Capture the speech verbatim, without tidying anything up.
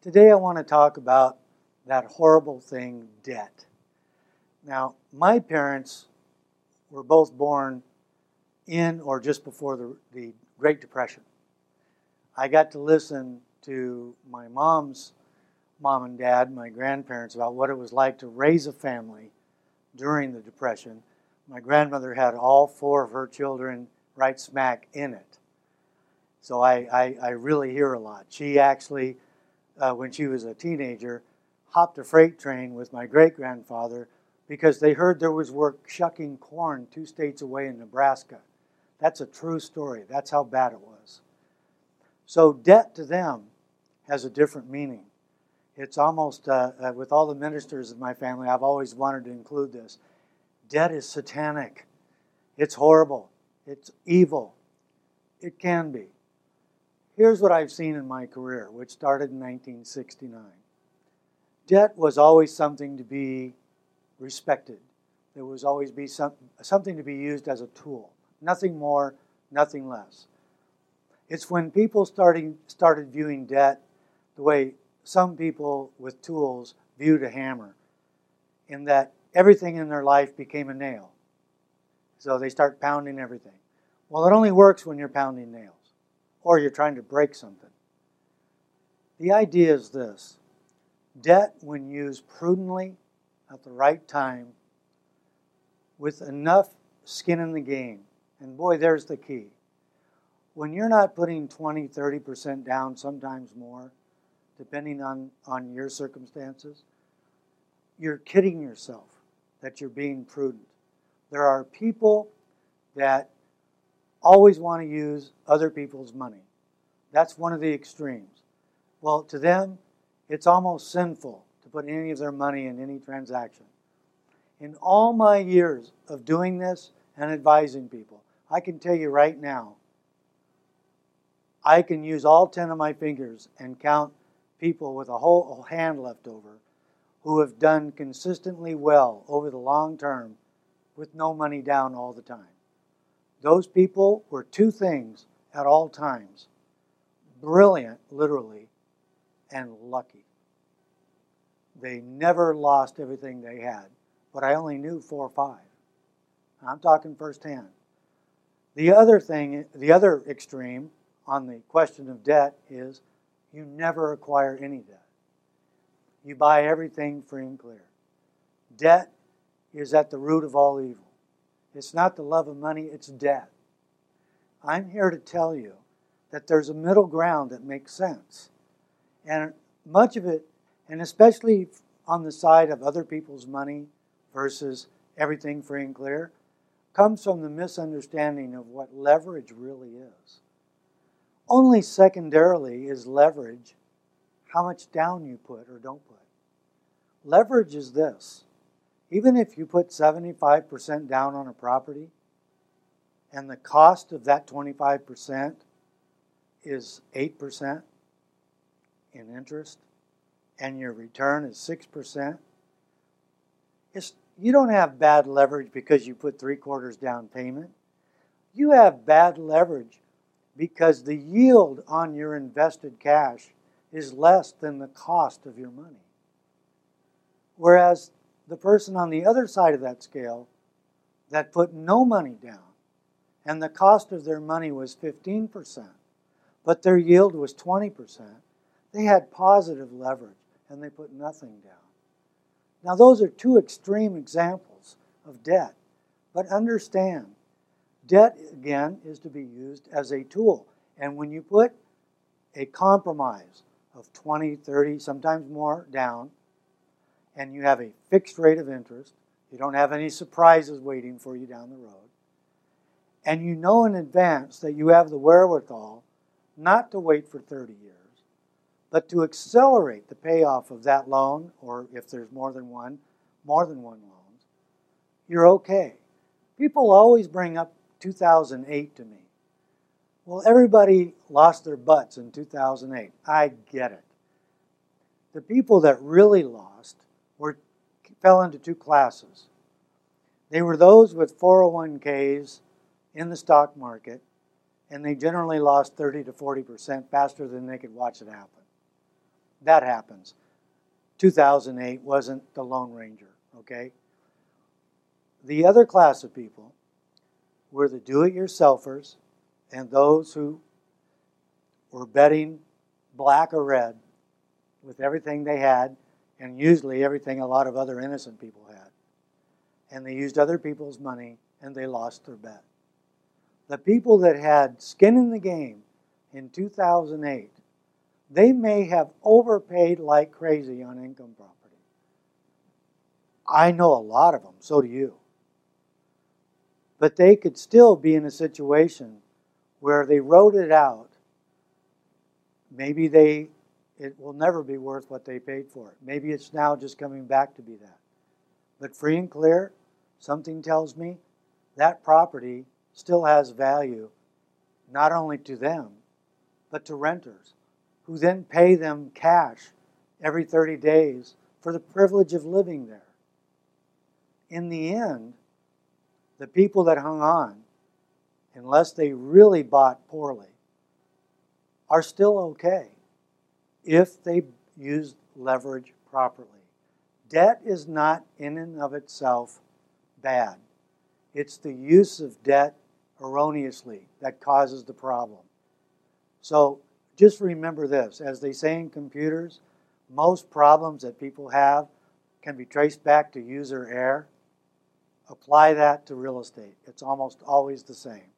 Today I want to talk about that horrible thing, debt. Now, my parents were both born in or just before the, the Great Depression. I got to listen to my mom's mom and dad, my grandparents, about what it was like to raise a family during the Depression. My grandmother had all four of her children right smack in it. So I, I, I really hear a lot. She actually, uh, when she was a teenager, hopped a freight train with my great-grandfather because they heard there was work shucking corn two states away in Nebraska. That's a true story. That's how bad it was. So debt to them has a different meaning. It's almost, uh, uh, with all the ministers in my family, I've always wanted to include this. Debt is satanic. It's horrible. It's evil. It can be. Here's what I've seen in my career, which started in nineteen sixty-nine. Debt was always something to be respected. There was always be some, something to be used as a tool. Nothing more, nothing less. It's when people starting, started viewing debt the way some people with tools viewed a hammer, in that everything in their life became a nail. So they start pounding everything. Well, it only works when you're pounding nails, or you're trying to break something. The idea is this. Debt, when used prudently, at the right time, with enough skin in the game, and boy, there's the key. When you're not putting twenty, thirty percent down, sometimes more, depending on, on your circumstances, you're kidding yourself that you're being prudent. There are people that always want to use other people's money. That's one of the extremes. Well, to them, it's almost sinful to put any of their money in any transaction. In all my years of doing this and advising people, I can tell you right now, I can use all ten of my fingers and count people with a whole hand left over who have done consistently well over the long term with no money down all the time. Those people were two things at all times: brilliant, literally, and lucky. They never lost everything they had, but I only knew four or five. I'm talking firsthand. The other thing, the other extreme on the question of debt is you never acquire any debt. You buy everything free and clear. Debt is at the root of all evil. It's not the love of money, it's debt. I'm here to tell you that there's a middle ground that makes sense. And much of it, and especially on the side of other people's money versus everything free and clear, comes from the misunderstanding of what leverage really is. Only secondarily is leverage how much down you put or don't put. Leverage is this. Even if you put seventy-five percent down on a property and the cost of that twenty-five percent is eight percent in interest and your return is six percent, it's, you don't have bad leverage because you put three quarters down payment. You have bad leverage because the yield on your invested cash is less than the cost of your money. Whereas the person on the other side of that scale that put no money down and the cost of their money was fifteen percent, but their yield was twenty percent, they had positive leverage and they put nothing down. Now those are two extreme examples of debt, but understand, debt, again, is to be used as a tool. And when you put a compromise of twenty, thirty, sometimes more down, and you have a fixed rate of interest, you don't have any surprises waiting for you down the road, and you know in advance that you have the wherewithal not to wait for thirty years, but to accelerate the payoff of that loan, or if there's more than one, more than one loan, you're okay. People always bring up two thousand eight to me. Well, everybody lost their butts in two thousand eight. I get it. The people that really lost were fell into two classes. They were those with four oh one k's in the stock market, and they generally lost thirty to forty percent faster than they could watch it happen. That happens. two thousand eight wasn't the Lone Ranger, okay? The other class of people were the do-it-yourselfers and those who were betting black or red with everything they had, and usually everything a lot of other innocent people had. And they used other people's money, and they lost their bet. The people that had skin in the game in two thousand eight, they may have overpaid like crazy on income property. I know a lot of them, so do you. But they could still be in a situation where they wrote it out. Maybe they, it will never be worth what they paid for it. Maybe it's now just coming back to be that. But free and clear, something tells me that property still has value, not only to them, but to renters, who then pay them cash every thirty days for the privilege of living there. In the end, the people that hung on, unless they really bought poorly, are still okay if they use leverage properly. Debt is not in and of itself bad. It's the use of debt erroneously that causes the problem. So just remember this, as they say in computers, most problems that people have can be traced back to user error. Apply that to real estate. It's almost always the same.